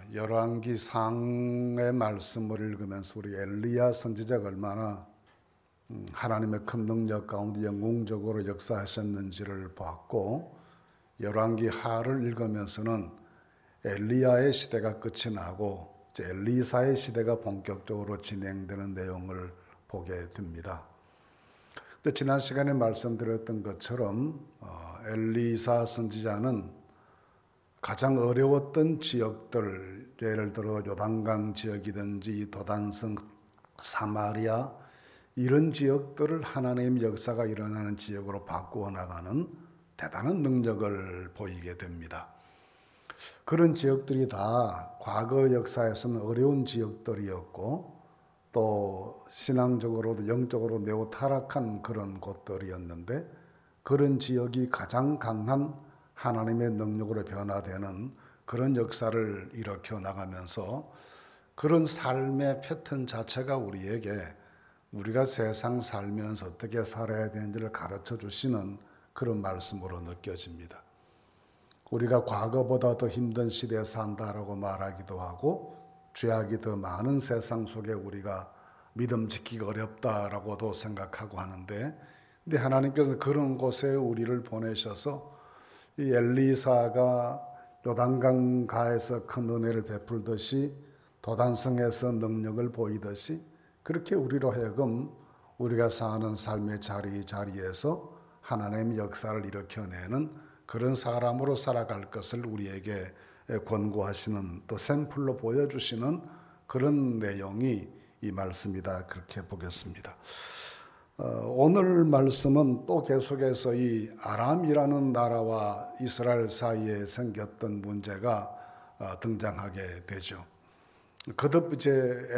열왕기상의 말씀을 읽으면서 우리 엘리야 선지자가 얼마나 하나님의 큰 능력 가운데 영웅적으로 역사하셨는지를 보았고, 열왕기하를 읽으면서는 엘리야의 시대가 끝이 나고 이제 엘리사의 시대가 본격적으로 진행되는 내용을 보게 됩니다. 근데 지난 시간에 말씀드렸던 것처럼 엘리사 선지자는 가장 어려웠던 지역들, 예를 들어 요단강 지역이든지 도단성, 사마리아 이런 지역들을 하나님의 역사가 일어나는 지역으로 바꾸어 나가는 대단한 능력을 보이게 됩니다. 그런 지역들이 다 과거 역사에서는 어려운 지역들이었고 또 신앙적으로도 영적으로 매우 타락한 그런 곳들이었는데, 그런 지역이 가장 강한 하나님의 능력으로 변화되는 그런 역사를 일으켜 나가면서 그런 삶의 패턴 자체가 우리가 세상 살면서 어떻게 살아야 되는지를 가르쳐 주시는 그런 말씀으로 느껴집니다. 우리가 과거보다 더 힘든 시대에 산다라고 말하기도 하고, 죄악이 더 많은 세상 속에 우리가 믿음 지키기 어렵다라고도 생각하고 하는데, 근데 하나님께서 그런 곳에 우리를 보내셔서 이 엘리사가 요단강 가에서 큰 은혜를 베풀듯이 도단성에서 능력을 보이듯이 그렇게 우리로 하여금 우리가 사는 삶의 자리에서 하나님의 역사를 일으켜내는 그런 사람으로 살아갈 것을 우리에게 권고하시는, 또 샘플로 보여주시는 그런 내용이 이 말씀이다, 그렇게 보겠습니다. 오늘 말씀은 또 계속해서 이 아람이라는 나라와 이스라엘 사이에 생겼던 문제가 등장하게 되죠. 거듭 이제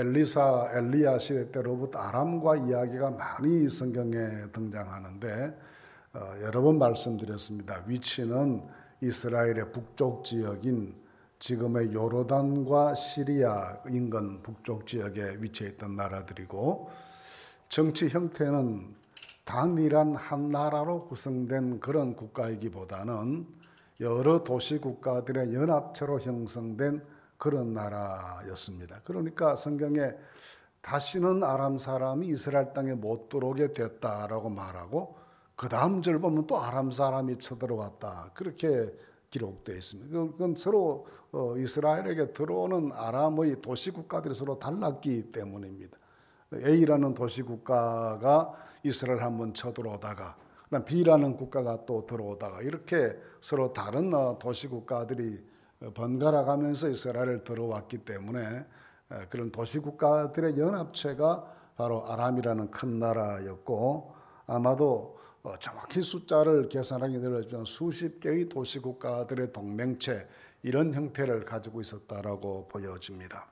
엘리야 시대 때로부터 아람과 이야기가 많이 성경에 등장하는데, 여러 번 말씀드렸습니다. 위치는 이스라엘의 북쪽 지역인 지금의 요르단과 시리아 인근 북쪽 지역에 위치해 있던 나라들이고, 정치 형태는 단일한 한 나라로 구성된 그런 국가이기보다는 여러 도시 국가들의 연합체로 형성된 그런 나라였습니다. 그러니까 성경에 다시는 아람 사람이 이스라엘 땅에 못 들어오게 됐다라고 말하고, 그 다음 절 보면 또 아람 사람이 쳐들어왔다, 그렇게 기록되어 있습니다. 그건 서로 이스라엘에게 들어오는 아람의 도시 국가들이 서로 달랐기 때문입니다. A라는 도시 국가가 이스라엘 한번 쳐들어오다가 그다음 B라는 국가가 또 들어오다가 이렇게 서로 다른 도시 국가들이 번갈아 가면서 이스라엘을 들어왔기 때문에 그런 도시 국가들의 연합체가 바로 아람이라는 큰 나라였고, 아마도 정확히 숫자를 계산하기 어렵지만 수십 개의 도시 국가들의 동맹체, 이런 형태를 가지고 있었다라고 보여집니다.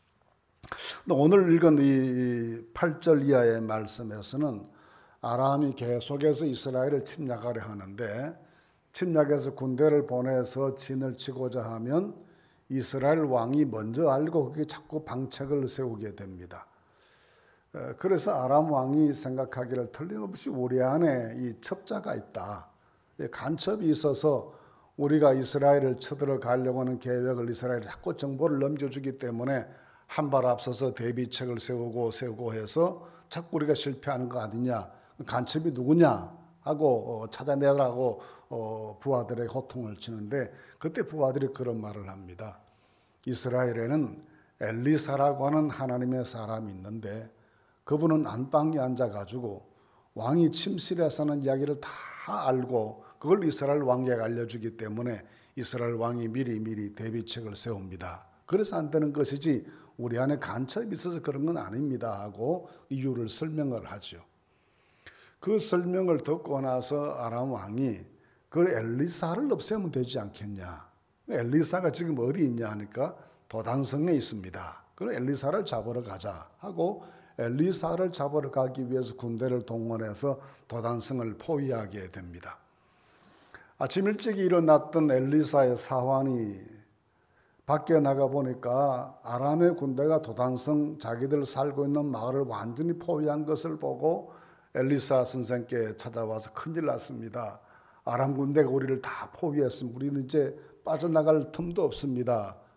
오늘 읽은 이 8절 이하의 말씀에서는 아람이 계속해서 이스라엘을 침략하려 하는데, 침략해서 군대를 보내서 진을 치고자 하면 이스라엘 왕이 먼저 알고 그게 자꾸 방책을 세우게 됩니다. 그래서 아람 왕이 생각하기를 틀림없이 우리 안에 이 첩자가 있다, 간첩이 있어서 우리가 이스라엘을 쳐들어가려고 하는 계획을 이스라엘에 자꾸 정보를 넘겨주기 때문에 한 발 앞서서 대비책을 세우고 해서 자꾸 우리가 실패하는 거 아니냐, 간첩이 누구냐 하고 찾아내라고 부하들의 호통을 치는데, 그때 부하들이 그런 말을 합니다. 이스라엘에는 엘리사라고 하는 하나님의 사람이 있는데 그분은 안방에 앉아가지고 왕이 침실에 사는 이야기를 다 알고 그걸 이스라엘 왕에게 알려주기 때문에 이스라엘 왕이 미리 대비책을 세웁니다. 그래서 안 되는 것이지 우리 안에 간첩이 있어서 그런 건 아닙니다 하고 이유를 설명을 하죠. 그 설명을 듣고 나서 아람 왕이 그 엘리사를 없애면 되지 않겠냐, 엘리사가 지금 어디 있냐 하니까 도단성에 있습니다. 그럼 엘리사를 잡으러 가자 하고 엘리사를 잡으러 가기 위해서 군대를 동원해서 도단성을 포위하게 됩니다. 아침 일찍 일어났던 엘리사의 사환이 밖에 나가 보니까 아람의 군대가 도단성, 자기들 살고 있는 마을을 완전히 포위한 것을 보고 엘리사 선생께 찾아와서 큰일 났습니다. 아람 군대가 우리를 다 포위했습니다. 우리는 이제 빠져나갈 틈도 없습니다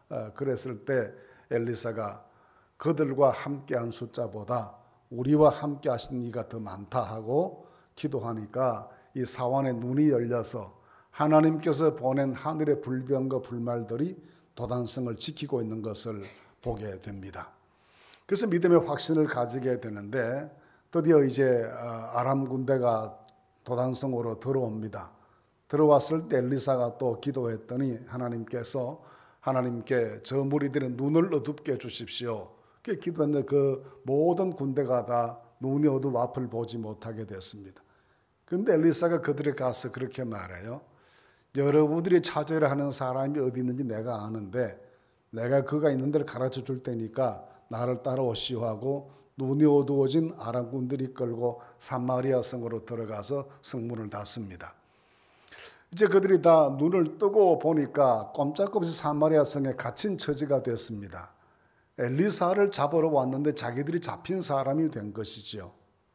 그랬을 때 엘리사가 그들과 함께한 숫자보다 우리와 함께 하신 이가 더 많다 하고 기도하니까 이 사환의 눈이 열려서 하나님께서 보낸 하늘의 불병과 불말들이 도단성을 지키고 있는 것을 보게 됩니다. 그래서 믿음의 확신을 가지게 되는데 드디어 이제 아람 군대가 도단성으로 들어옵니다. 들어왔을 때 엘리사가 또 기도했더니 하나님께 저 무리들의 눈을 어둡게 해주십시오. 그렇게 기도했는데 그 모든 군대가 다 눈이 어두워 앞을 보지 못하게 됐습니다. 그런데 엘리사가 그들에 가서 그렇게 말해요. 여러분들이 찾으려 하는 사람이 어디 있는지 내가 아는데 내가 그가 있는 데를 가르쳐 줄 테니까 나를 따라오시오 하고 눈이 어두워진 아람 군들이 끌고 사마리아 성으로 들어가서 성문을 닫습니다. 이제 그들이 다 눈을 뜨고 보니까 꼼짝없이 사마리아 성에 갇힌 처지가 됐습니다. 엘리사를 잡으러 왔는데 자기들이 잡힌 사람이 된 것이죠.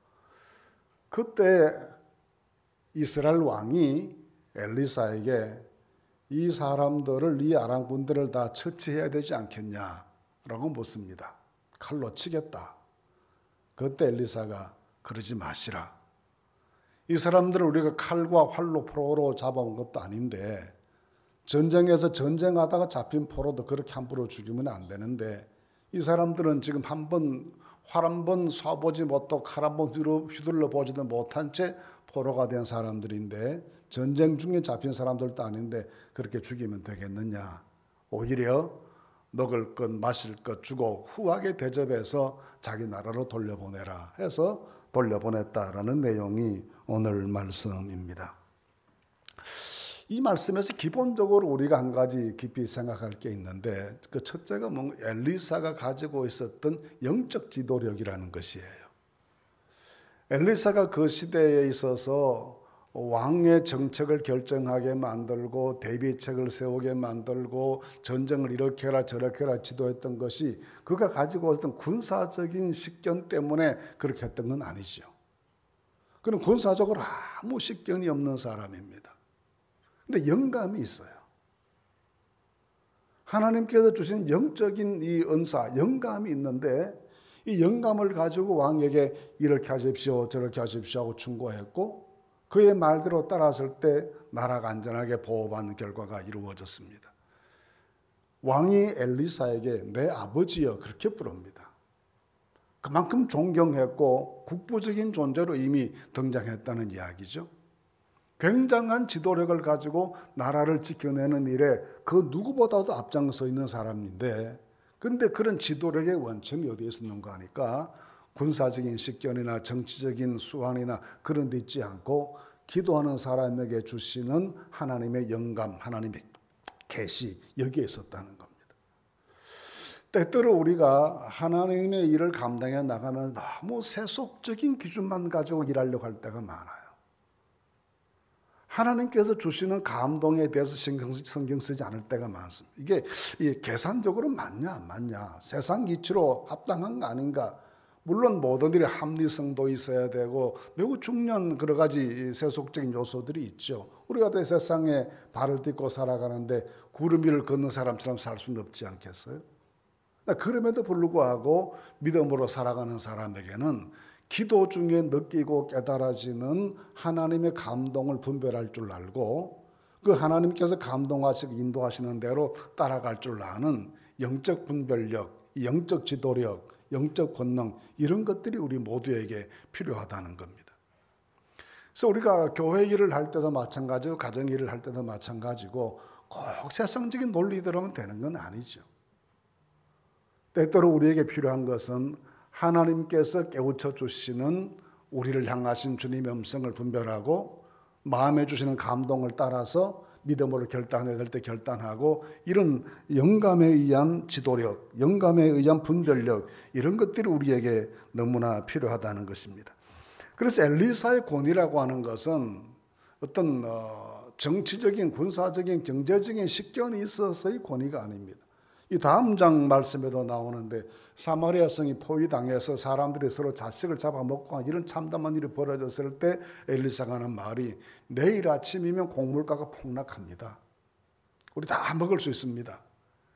그때 이스라엘 왕이 엘리사에게 이 사람들을 이 아람 군대를 다 처치해야 되지 않겠냐라고 묻습니다. 칼로 치겠다. 그때 엘리사가 그러지 마시라. 이 사람들을 우리가 칼과 활로 포로로 잡아온 것도 아닌데 전쟁에서 전쟁하다가 잡힌 포로도 그렇게 함부로 죽이면 안 되는데 이 사람들은 지금 활 한 번 쏴보지 못하고 칼 한 번 휘둘러 보지도 못한 채 포로가 된 사람들인데 전쟁 중에 잡힌 사람들도 아닌데 그렇게 죽이면 되겠느냐. 오히려 먹을 것 마실 것 주고 후하게 대접해서 자기 나라로 돌려보내라 해서 돌려보냈다라는 내용이 오늘 말씀입니다. 이 말씀에서 기본적으로 우리가 한 가지 깊이 생각할 게 있는데 그 첫째가 엘리사가 가지고 있었던 영적 지도력이라는 것이에요. 엘리사가 그 시대에 있어서 왕의 정책을 결정하게 만들고 대비책을 세우게 만들고 전쟁을 이렇게 해라 저렇게 해라 지도했던 것이 그가 가지고 있었던 군사적인 식견 때문에 그렇게 했던 건 아니죠. 그는 군사적으로 아무 식견이 없는 사람입니다. 근데 영감이 있어요. 하나님께서 주신 영적인 이 은사, 영감이 있는데 이 영감을 가지고 왕에게 이렇게 하십시오 저렇게 하십시오 하고 충고했고 그의 말대로 따랐을 때 나라가 안전하게 보호받는 결과가 이루어졌습니다. 왕이 엘리사에게 내 아버지여 그렇게 부릅니다. 그만큼 존경했고 국부적인 존재로 이미 등장했다는 이야기죠. 굉장한 지도력을 가지고 나라를 지켜내는 일에 그 누구보다도 앞장서 있는 사람인데 근데 그런 지도력의 원천이 어디에 있었는가 하니까 군사적인 식견이나 정치적인 수완이나 그런 데 있지 않고 기도하는 사람에게 주시는 하나님의 영감, 하나님의 계시 여기에 있었다는 겁니다. 때때로 우리가 하나님의 일을 감당해 나가면 너무 세속적인 기준만 가지고 일하려고 할 때가 많아요. 하나님께서 주시는 감동에 대해서 신경 쓰지 않을 때가 많습니다. 이게 계산적으로 맞냐 안 맞냐 세상 이치로 합당한 거 아닌가. 물론 모든 일에 합리성도 있어야 되고 매우 중요한 여러 가지 세속적인 요소들이 있죠. 우리가 또 세상에 발을 딛고 살아가는데 구름 위를 걷는 사람처럼 살 수는 없지 않겠어요? 그럼에도 불구하고 믿음으로 살아가는 사람에게는 기도 중에 느끼고 깨달아지는 하나님의 감동을 분별할 줄 알고 그 하나님께서 감동하시고 인도하시는 대로 따라갈 줄 아는 영적 분별력, 영적 지도력, 영적 권능 이런 것들이 우리 모두에게 필요하다는 겁니다. 그래서 우리가 교회 일을 할 때도 마찬가지고 가정 일을 할 때도 마찬가지고 꼭 세상적인 논리대로 하면 되는 건 아니죠. 때때로 우리에게 필요한 것은 하나님께서 깨우쳐 주시는 우리를 향하신 주님의 음성을 분별하고 마음에 주시는 감동을 따라서 믿음으로 결단해야 될 때 결단하고 이런 영감에 의한 지도력, 영감에 의한 분별력 이런 것들이 우리에게 너무나 필요하다는 것입니다. 그래서 엘리사의 권위라고 하는 것은 어떤 정치적인 군사적인 경제적인 식견이 있어서의 권위가 아닙니다. 이 다음 장 말씀에도 나오는데 사마리아 성이 포위당해서 사람들이 서로 자식을 잡아먹고 이런 참담한 일이 벌어졌을 때 엘리사가 하는 말이 내일 아침이면 곡물가가 폭락합니다. 우리 다 먹을 수 있습니다.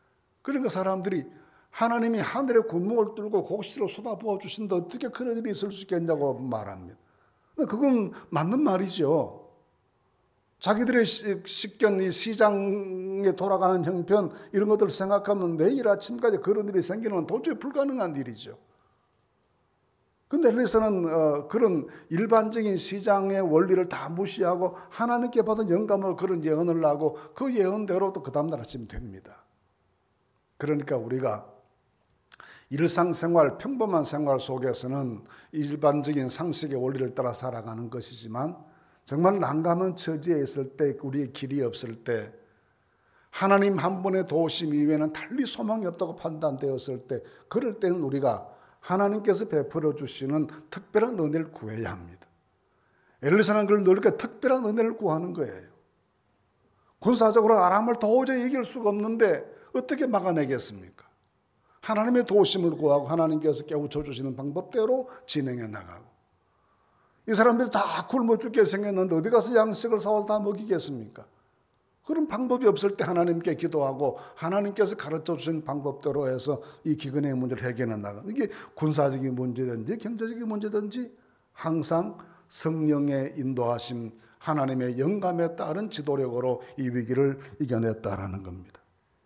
그러니까 사람들이 하나님이 하늘의 구멍을 뚫고 곡식을 쏟아부어 주신다, 어떻게 그런 일이 있을 수 있겠냐고 말합니다. 그건 맞는 말이죠. 자기들의 식견, 이 시장에 돌아가는 형편, 이런 것들을 생각하면 내일 아침까지 그런 일이 생기는 건 도저히 불가능한 일이죠. 근데 엘리사는 그런 일반적인 시장의 원리를 다 무시하고 하나님께 받은 영감으로 그런 예언을 하고 그 예언대로 또 그 다음날 아침 됩니다. 그러니까 우리가 일상생활, 평범한 생활 속에서는 일반적인 상식의 원리를 따라 살아가는 것이지만 정말 난감한 처지에 있을 때, 우리의 길이 없을 때, 하나님 한 분의 도우심 이외에는 달리 소망이 없다고 판단되었을 때, 그럴 때는 우리가 하나님께서 베풀어 주시는 특별한 은혜를 구해야 합니다. 엘리사는 그걸 이렇게 특별한 은혜를 구하는 거예요. 군사적으로 아람을 도저히 이길 수가 없는데 어떻게 막아내겠습니까? 하나님의 도우심을 구하고 하나님께서 깨우쳐 주시는 방법대로 진행해 나가고, 이 사람들이 다 굶어 죽게 생겼는데 어디 가서 양식을 사와서 다 먹이겠습니까? 그런 방법이 없을 때 하나님께 기도하고 하나님께서 가르쳐 주신 방법대로 해서 이 기근의 문제를 해결해 나가는, 이게 군사적인 문제든지 경제적인 문제든지 항상 성령의 인도하심, 하나님의 영감에 따른 지도력으로 이 위기를 이겨냈다라는 겁니다.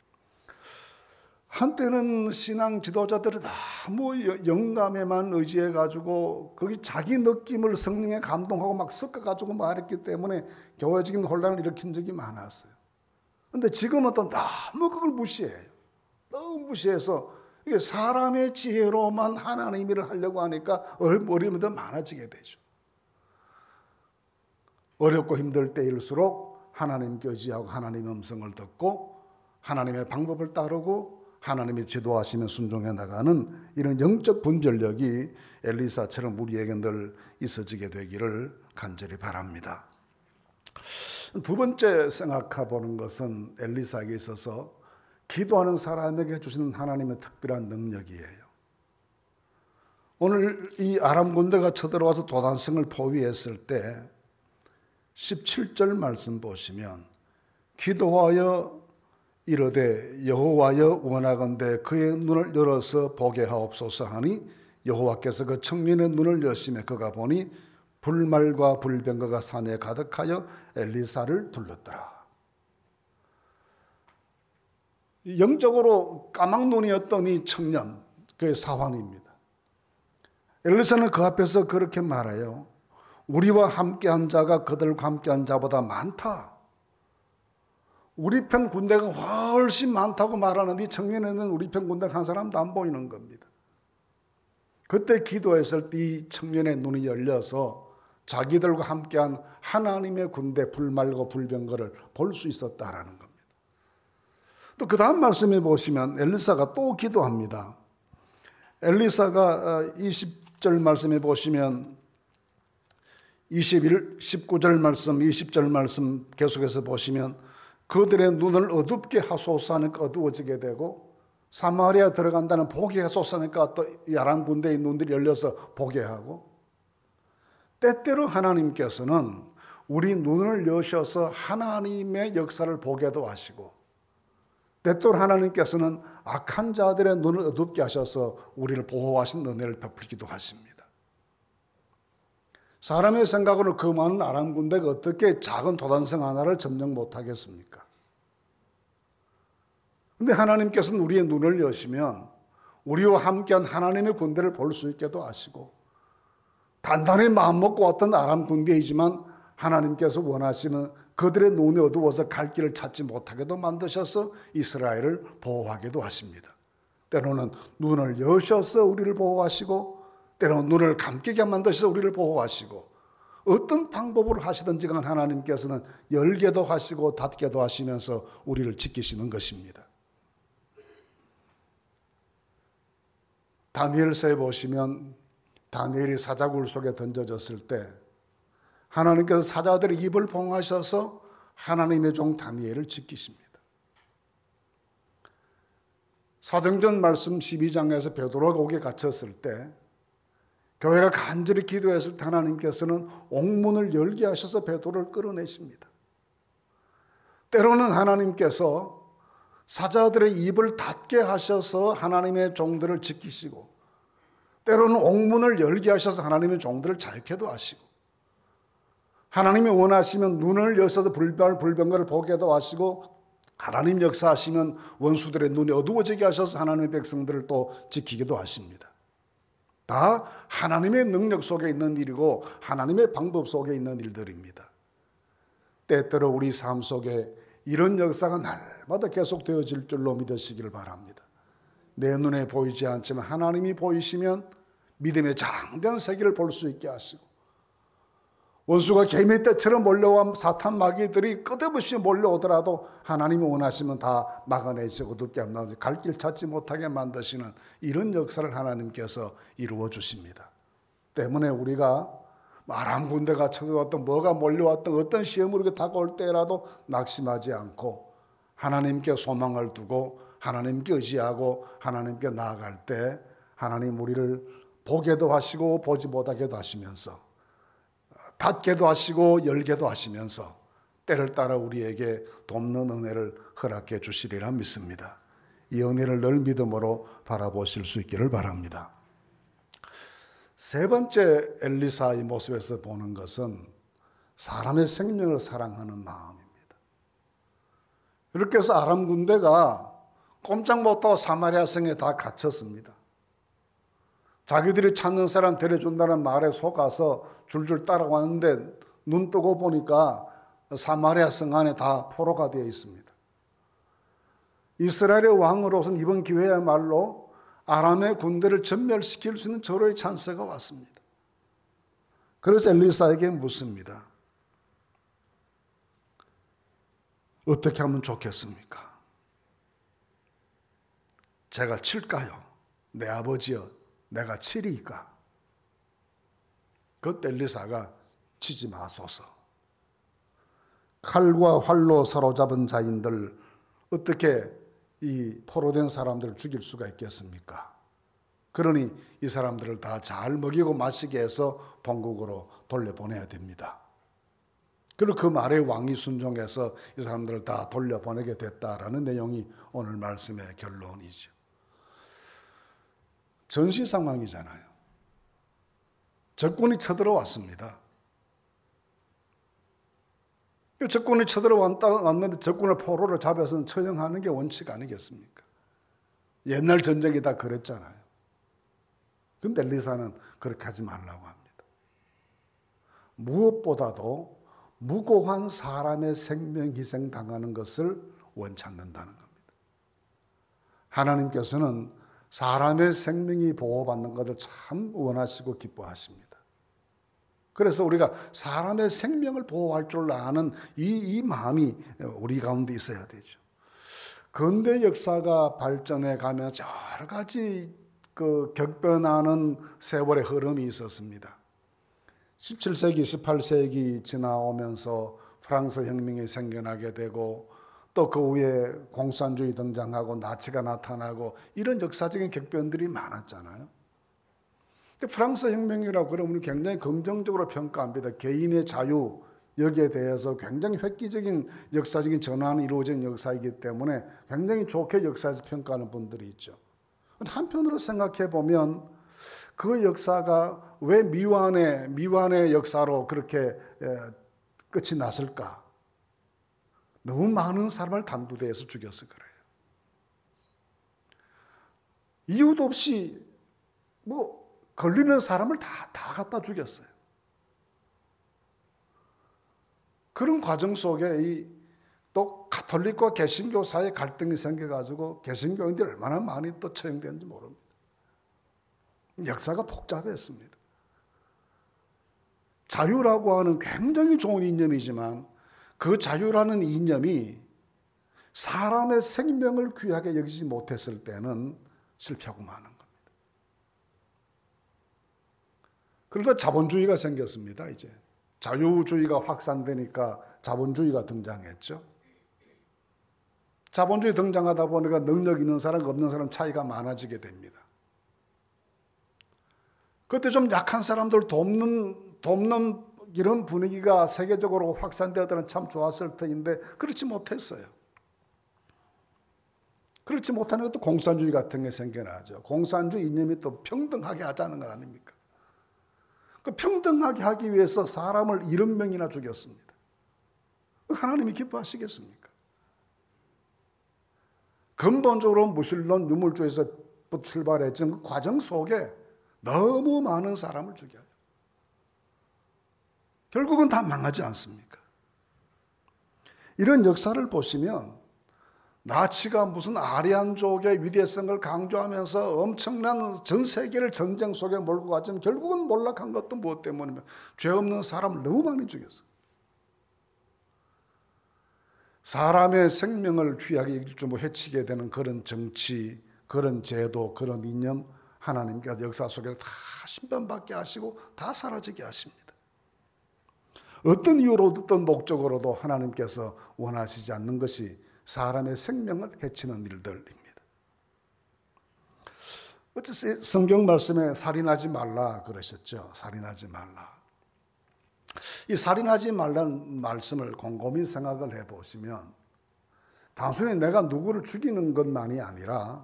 한때는 신앙 지도자들이 너무 영감에만 의지해가지고 거기 자기 느낌을 성령에 감동하고 막 섞어가지고 말했기 때문에 교회적인 혼란을 일으킨 적이 많았어요. 근데 지금은 또 너무 그걸 무시해요. 너무 무시해서 이게 사람의 지혜로만 하나님의 일을 하려고 하니까 어려움이 더 많아지게 되죠. 어렵고 힘들 때일수록 하나님께 의지하고 하나님의 음성을 듣고 하나님의 방법을 따르고 하나님이 지도하시면 순종해 나가는 이런 영적 분별력이 엘리사처럼 우리에게 늘 있어지게 되기를 간절히 바랍니다. 두 번째 생각해 보는 것은 엘리사에게 있어서 기도하는 사람에게 주시는 하나님의 특별한 능력이에요. 오늘 이 아람 군대가 쳐들어와서 도단성을 포위했을 때 17절 말씀 보시면, 기도하여 이르되 여호와여 원하건대 그의 눈을 열어서 보게 하옵소서 하니 여호와께서 그 청년의 눈을 여시매 그가 보니 불말과 불병거가 산에 가득하여 엘리사를 둘렀더라. 영적으로 까막눈이었던 이 청년, 그의 사환입니다. 엘리사는 그 앞에서 그렇게 말해요. 우리와 함께한 자가 그들과 함께한 자보다 많다. 우리 편 군대가 훨씬 많다고 말하는데 이 청년에는 우리 편 군대가 한 사람도 안 보이는 겁니다. 그때 기도했을 때 이 청년의 눈이 열려서 자기들과 함께한 하나님의 군대 불말고 불병거를 볼 수 있었다라는 겁니다. 또 그 다음 말씀에 보시면 엘리사가 또 기도합니다. 엘리사가 20절 말씀에 보시면 19절 말씀, 20절 말씀 계속해서 보시면 그들의 눈을 어둡게 하소서 하니까 어두워지게 되고, 사마리아 들어간다는 보게 하소서 하니까 또 아람 군대의 눈들이 열려서 보게 하고, 때때로 하나님께서는 우리 눈을 여셔서 하나님의 역사를 보게도 하시고, 때때로 하나님께서는 악한 자들의 눈을 어둡게 하셔서 우리를 보호하신 은혜를 베풀기도 하십니다. 사람의 생각으로 그 많은 아람 군대가 어떻게 작은 도단성 하나를 점령 못하겠습니까? 근데 하나님께서는 우리의 눈을 여시면 우리와 함께한 하나님의 군대를 볼 수 있게도 하시고, 단단히 마음먹고 왔던 아람 군대이지만 하나님께서 원하시는 그들의 눈이 어두워서 갈 길을 찾지 못하게도 만드셔서 이스라엘을 보호하기도 하십니다. 때로는 눈을 여셔서 우리를 보호하시고, 때로는 눈을 감기게 만드셔서 우리를 보호하시고, 어떤 방법으로 하시든지 간 하나님께서는 열게도 하시고 닫게도 하시면서 우리를 지키시는 것입니다. 다니엘서에 보시면 다니엘이 사자굴 속에 던져졌을 때 하나님께서 사자들의 입을 봉하셔서 하나님의 종 다니엘을 지키십니다. 사도행전 말씀 12장에서 베드로가 옥에 갇혔을 때 교회가 간절히 기도했을 때 하나님께서는 옥문을 열게 하셔서 베드로를 끌어내십니다. 때로는 하나님께서 사자들의 입을 닫게 하셔서 하나님의 종들을 지키시고, 때로는 옥문을 열게 하셔서 하나님의 종들을 자유케도 하시고, 하나님이 원하시면 눈을 여셔서 불병거를 보게도 하시고, 하나님 역사하시면 원수들의 눈이 어두워지게 하셔서 하나님의 백성들을 또 지키기도 하십니다. 다 하나님의 능력 속에 있는 일이고 하나님의 방법 속에 있는 일들입니다. 때때로 우리 삶 속에 이런 역사가 날마다 계속되어질 줄로 믿으시기를 바랍니다. 내 눈에 보이지 않지만 하나님이 보이시면 믿음의 장대한 세계를 볼 수 있게 하시고, 원수가 개미떼처럼 몰려온 사탄 마귀들이 끝없이 몰려오더라도 하나님이 원하시면 다 막아내시고 어둡게 갈 길 찾지 못하게 만드시는 이런 역사를 하나님께서 이루어 주십니다. 때문에 우리가 아람 군대가 쳐들어왔던 뭐가 몰려왔던 어떤 시험으로 다가올 때라도 낙심하지 않고 하나님께 소망을 두고 하나님께 의지하고 하나님께 나아갈 때 하나님 우리를 보게도 하시고 보지 못하게도 하시면서, 닫게도 하시고 열게도 하시면서 때를 따라 우리에게 돕는 은혜를 허락해 주시리라 믿습니다. 이 은혜를 늘 믿음으로 바라보실 수 있기를 바랍니다. 세 번째 엘리사의 모습에서 보는 것은 사람의 생명을 사랑하는 마음입니다. 이렇게 해서 아람 군대가 꼼짝 못하고 사마리아 성에 다 갇혔습니다. 자기들이 찾는 사람 데려준다는 말에 속아서 줄줄 따라왔는데 눈 뜨고 보니까 사마리아 성 안에 다 포로가 되어 있습니다. 이스라엘의 왕으로서는 이번 기회야말로 아람의 군대를 전멸시킬 수 있는 절호의 찬스가 왔습니다. 그래서 엘리사에게 묻습니다. 어떻게 하면 좋겠습니까? 제가 칠까요? 내 아버지여, 내가 치리이까? 그때 엘리사가 치지 마소서. 칼과 활로 사로잡은 자인들 어떻게 이 포로된 사람들을 죽일 수가 있겠습니까? 그러니 이 사람들을 다 잘 먹이고 마시게 해서 본국으로 돌려보내야 됩니다. 그리고 그 말에 왕이 순종해서 이 사람들을 다 돌려보내게 됐다라는 내용이 오늘 말씀의 결론이죠. 전시 상황이잖아요. 적군이 쳐들어왔습니다. 적군이 쳐들어왔는데 적군을 포로로 잡아서 처형하는 게 원칙 아니겠습니까? 옛날 전쟁이 다 그랬잖아요. 근데 엘리사는 그렇게 하지 말라고 합니다. 무엇보다도 무고한 사람의 생명 희생 당하는 것을 원치 않는다는 겁니다. 하나님께서는 사람의 생명이 보호받는 것을 참 원하시고 기뻐하십니다. 그래서 우리가 사람의 생명을 보호할 줄 아는 이 마음이 우리 가운데 있어야 되죠. 근대 역사가 발전해 가면서 여러 가지 격변하는 세월의 흐름이 있었습니다. 17세기, 18세기 지나오면서 프랑스 혁명이 생겨나게 되고 또 그 후에 공산주의 등장하고 나치가 나타나고 이런 역사적인 격변들이 많았잖아요. 프랑스 혁명이라고 그러면 굉장히 긍정적으로 평가합니다. 개인의 자유, 여기에 대해서 굉장히 획기적인 역사적인 전환이 이루어진 역사이기 때문에 굉장히 좋게 역사에서 평가하는 분들이 있죠. 한편으로 생각해 보면 그 역사가 왜 미완의 역사로 그렇게 끝이 났을까? 너무 많은 사람을 단두대에서 죽여서 그래요. 이유도 없이 걸리는 사람을 다 갖다 죽였어요. 그런 과정 속에 또 가톨릭과 개신교 사이에 갈등이 생겨가지고 개신교인들이 얼마나 많이 또 처형되는지 모릅니다. 역사가 복잡했습니다. 자유라고 하는 굉장히 좋은 이념이지만 그 자유라는 이념이 사람의 생명을 귀하게 여기지 못했을 때는 실패하고 마는 겁니다. 그러다 자본주의가 생겼습니다. 이제 자유주의가 확산되니까 자본주의가 등장했죠. 자본주의 등장하다 보니까 능력 있는 사람과 없는 사람 차이가 많아지게 됩니다. 그때 좀 약한 사람들 돕는 이런 분위기가 세계적으로 확산되었다면 참 좋았을 터인데 그렇지 못했어요. 그렇지 못하는 것도 공산주의 같은 게 생겨나죠. 공산주의 이념이 또 평등하게 하자는 거 아닙니까? 그 평등하게 하기 위해서 사람을 70명이나 죽였습니다. 하나님이 기뻐하시겠습니까? 근본적으로 무신론 유물주의에서 출발했던 그 과정 속에 너무 많은 사람을 죽여요. 결국은 다 망하지 않습니까? 이런 역사를 보시면 나치가 무슨 아리안족의 위대성을 강조하면서 엄청난 전 세계를 전쟁 속에 몰고 갔지만 결국은 몰락한 것도 무엇 때문이면 죄 없는 사람을 너무 많이 죽였어요. 사람의 생명을 귀하게 여기고 해치게 되는 그런 정치, 그런 제도, 그런 이념 하나님께서 역사 속에 다 심판받게 하시고 다 사라지게 하십니다. 어떤 이유로 어떤 목적으로도 하나님께서 원하시지 않는 것이 사람의 생명을 해치는 일들입니다. 어쨌든 성경 말씀에 살인하지 말라 그러셨죠. 살인하지 말라. 이 살인하지 말라는 말씀을 곰곰이 생각을 해보시면 단순히 내가 누구를 죽이는 것만이 아니라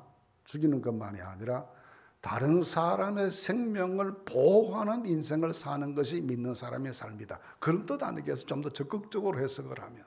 다른 사람의 생명을 보호하는 인생을 사는 것이 믿는 사람의 삶이다. 그런 뜻 아니겠어요? 좀 더 적극적으로 해석을 하면.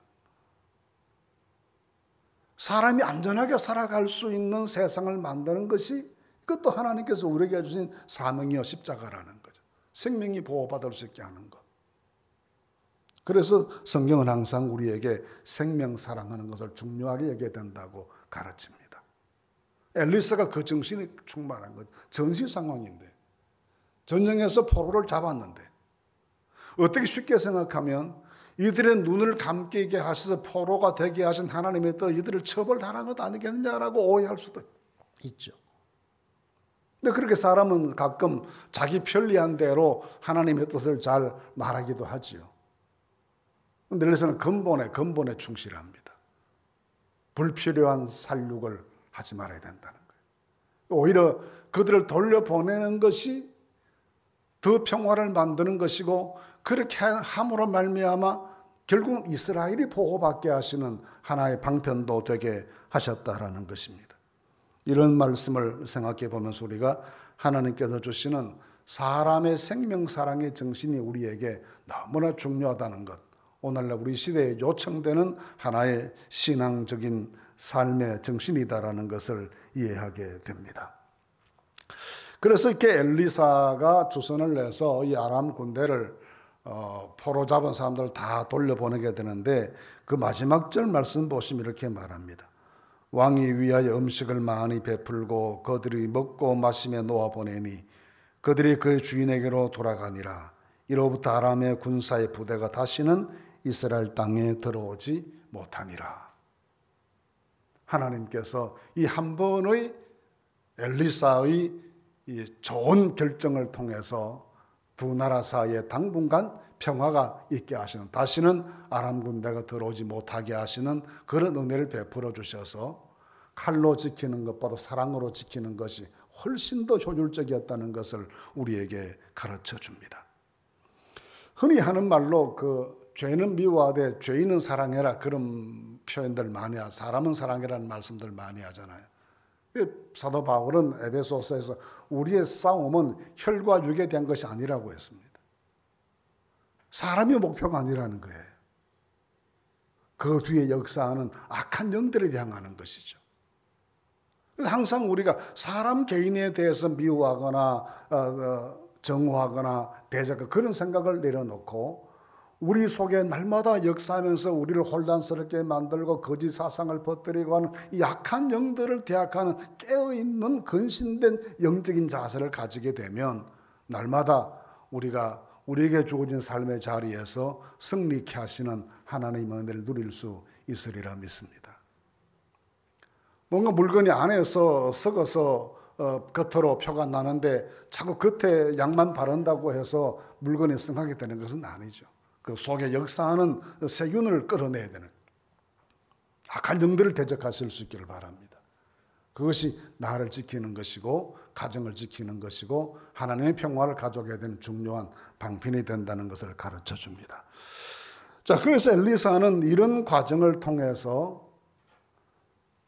사람이 안전하게 살아갈 수 있는 세상을 만드는 것이 그것도 하나님께서 우리에게 주신 사명이요 십자가라는 거죠. 생명이 보호받을 수 있게 하는 것. 그래서 성경은 항상 우리에게 생명 사랑하는 것을 중요하게 여겨야 된다고 가르칩니다. 엘리사가 그 정신이 충만한 거죠. 전시 상황인데 전쟁에서 포로를 잡았는데 어떻게 쉽게 생각하면 이들의 눈을 감기게 하셔서 포로가 되게 하신 하나님의 뜻 이들을 처벌당한 것 아니겠느냐라고 오해할 수도 있죠. 근데 그렇게 사람은 가끔 자기 편리한 대로 하나님의 뜻을 잘 말하기도 하지요. 근데 엘리사는 근본에 충실합니다. 불필요한 살육을 하지 말아야 된다는 거예요. 오히려 그들을 돌려보내는 것이 더 평화를 만드는 것이고 그렇게 함으로 말미암아 결국 이스라엘이 보호받게 하시는 하나의 방편도 되게 하셨다라는 것입니다. 이런 말씀을 생각해 보면서 우리가 하나님께서 주시는 사람의 생명사랑의 정신이 우리에게 너무나 중요하다는 것, 오늘날 우리 시대에 요청되는 하나의 신앙적인 삶의 정신이다라는 것을 이해하게 됩니다. 그래서 이렇게 엘리사가 주선을 내서 이 아람 군대를 포로 잡은 사람들을 다 돌려보내게 되는데 그 마지막 절 말씀 보시면 이렇게 말합니다. 왕이 위하여 음식을 많이 베풀고 그들이 먹고 마시며 놓아보내니 그들이 그의 주인에게로 돌아가니라. 이로부터 아람의 군사의 부대가 다시는 이스라엘 땅에 들어오지 못하니라. 하나님께서 이 한 번의 엘리사의 이 좋은 결정을 통해서 두 나라 사이에 당분간 평화가 있게 하시는, 다시는 아람 군대가 들어오지 못하게 하시는 그런 은혜를 베풀어 주셔서 칼로 지키는 것보다 사랑으로 지키는 것이 훨씬 더 효율적이었다는 것을 우리에게 가르쳐 줍니다. 흔히 하는 말로 죄는 미워하되 죄인은 사랑해라, 그런 표현들 많이 하죠. 사람은 사랑해라는 말씀들 많이 하잖아요. 사도 바울은 에베소서에서 우리의 싸움은 혈과 육에 대한 것이 아니라고 했습니다. 사람이 목표가 아니라는 거예요. 그 뒤에 역사하는 악한 영들에 향하는 것이죠. 항상 우리가 사람 개인에 대해서 미워하거나 정오하거나 대적하거나 그런 생각을 내려놓고 우리 속에 날마다 역사하면서 우리를 혼란스럽게 만들고 거짓 사상을 퍼뜨리고 하는 이 약한 영들을 대학하는 깨어있는 근신된 영적인 자세를 가지게 되면 날마다 우리가 우리에게 주어진 삶의 자리에서 승리케 하시는 하나님의 은혜를 누릴 수 있으리라 믿습니다. 뭔가 물건이 안에서 썩어서 겉으로 표가 나는데 자꾸 겉에 약만 바른다고 해서 물건이 성하게 되는 것은 아니죠. 그 속에 역사하는 세균을 끌어내야 되는, 악한 영들을 대적하실 수 있기를 바랍니다. 그것이 나를 지키는 것이고 가정을 지키는 것이고 하나님의 평화를 가져오게 되는 중요한 방편이 된다는 것을 가르쳐 줍니다. 자, 그래서 엘리사는 이런 과정을 통해서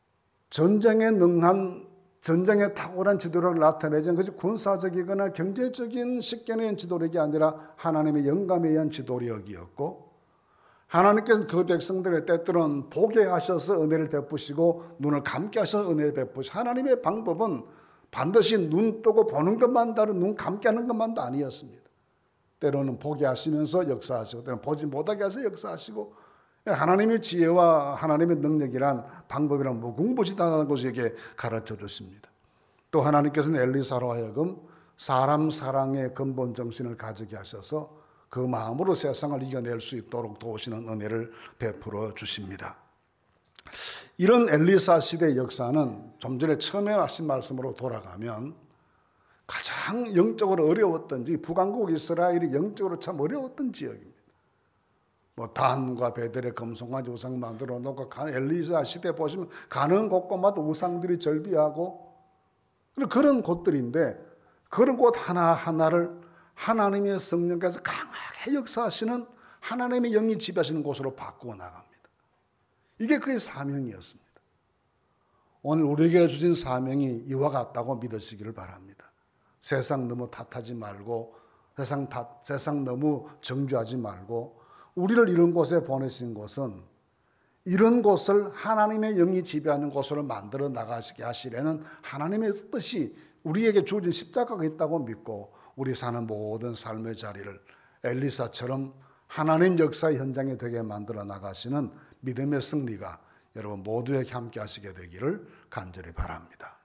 전쟁에 능한, 전쟁에 탁월한 지도력을 나타내지 그것이 군사적이거나 경제적인 식견에 의한 지도력이 아니라 하나님의 영감에 의한 지도력이었고, 하나님께서는 그 백성들의 때때로는 보게 하셔서 은혜를 베푸시고 눈을 감게 하셔서 은혜를 베푸시고, 하나님의 방법은 반드시 눈 뜨고 보는 것만 다른, 눈 감게 하는 것만도 아니었습니다. 때로는 보게 하시면서 역사하시고, 때로는 보지 못하게 하셔서 역사하시고, 하나님의 지혜와 하나님의 능력이란 방법이란 무궁무진하다는 것을 이렇게 가르쳐 주십니다. 또 하나님께서는 엘리사로 하여금 사람 사랑의 근본 정신을 가지게 하셔서 그 마음으로 세상을 이겨낼 수 있도록 도우시는 은혜를 베풀어 주십니다. 이런 엘리사 시대의 역사는 좀 전에 처음에 하신 말씀으로 돌아가면 가장 영적으로 어려웠던 지역, 북왕국 이스라엘이 영적으로 참 어려웠던 지역입니다. 단과 베델의 금송아지 우상 만들어 놓고, 엘리사 시대 보시면 가는 곳곳마다 우상들이 절비하고 그런 곳들인데, 그런 곳 하나하나를 하나님의 성령께서 강하게 역사하시는, 하나님의 영이 지배하시는 곳으로 바꾸어 나갑니다. 이게 그의 사명이었습니다. 오늘 우리에게 주신 사명이 이와 같다고 믿으시기를 바랍니다. 세상 너무 탓하지 말고, 세상 너무 정죄하지 말고, 우리를 이런 곳에 보내신 것은 이런 곳을 하나님의 영이 지배하는 곳으로 만들어 나가시게 하시려는 하나님의 뜻이 우리에게 주어진 십자가가 있다고 믿고, 우리 사는 모든 삶의 자리를 엘리사처럼 하나님 역사의 현장이 되게 만들어 나가시는 믿음의 승리가 여러분 모두에게 함께 하시게 되기를 간절히 바랍니다.